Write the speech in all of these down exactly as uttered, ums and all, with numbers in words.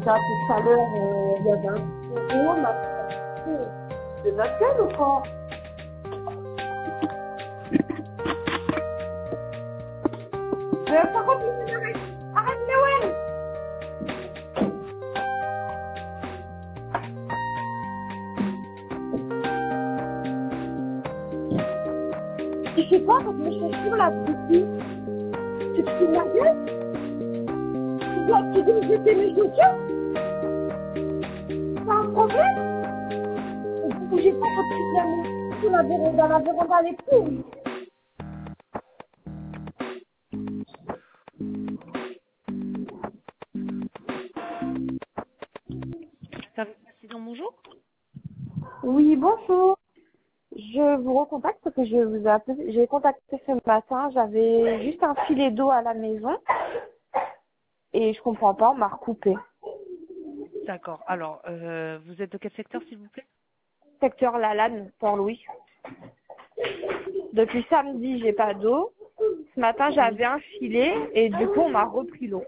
ça tout à l'heure, euh, il y avait un petit euro, on a c'est notre gueule ou quoi? Euh, par contre, arrête, arrête Noël. Je sais pas, quand je me chaussures là, ici, tu te fous de ma gueule? Tu dois, tu dois jeter mes chaussures? C'est un problème? Vous bougez pas votre truc là, mais sur la véranda, la véranda elle est pourrie. Service président, bonjour. Oui, bonjour. Je vous recontacte parce que je vous ai appelé, j'ai contacté ce matin, j'avais juste un filet d'eau à la maison et je comprends pas, on m'a recoupé. D'accord. Alors, euh, vous êtes de quel secteur, s'il vous plaît? Secteur Lalanne, Port-Louis. Depuis samedi, j'ai pas d'eau. Ce matin, Oui. j'avais un filet et du coup, on m'a repris l'eau.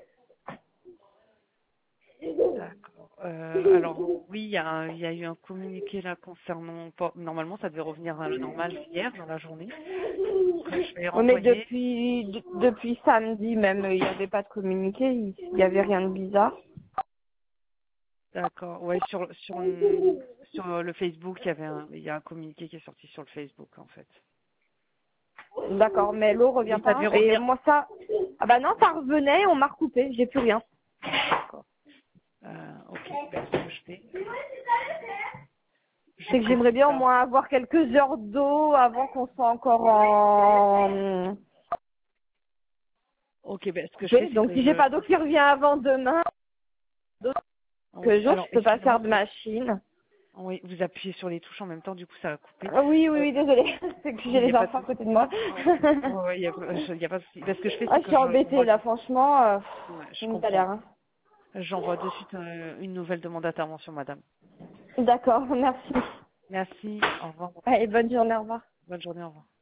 D'accord. Euh, alors, oui, il y, a un- il y a eu un communiqué là concernant... pas- Normalement, ça devait revenir à la normale hier, dans la journée. Donc, euh, je vais Oui, mais renvoyer. depuis, de- depuis samedi même, il n'y avait pas de communiqué, il n'y avait rien de bizarre. D'accord. Ouais, sur, sur, le- sur le Facebook, il y avait un, il y a un communiqué qui est sorti sur le Facebook, en fait. D'accord, mais l'eau revient Mais ça pas. devait Et revenir. moi, ça, ah bah non, ça revenait, on m'a recoupé, j'ai plus rien. D'accord. Euh, ok. Ben, ce que je fais, je C'est que j'aimerais précise bien au ça. moins avoir quelques heures d'eau avant qu'on soit encore en... Ok, ben, ce que je fais, Ok, c'est donc que si j'ai je... pas d'eau qui revient avant demain, Oui, quelques jours, alors, je peux pas faire excusez-moi. de machine. Oui, vous appuyez sur les touches en même temps, du coup, ça va couper. Ah oui, oui, Euh, oui, désolée. C'est que Il j'ai n'y a les pas de enfants à souci. côté de moi. Ouais, il n'y a, je- il y a pas de souci. Ben, ce que je fais, Ah, c'est je que suis je- embêtée, j'envoie là, franchement. Euh, ouais, je c'est une comprends. galère. Hein. J'envoie de suite euh, une nouvelle demande d'intervention, madame. D'accord, merci. Merci. Au revoir. Allez, bonne journée, au revoir. Bonne journée. Au revoir.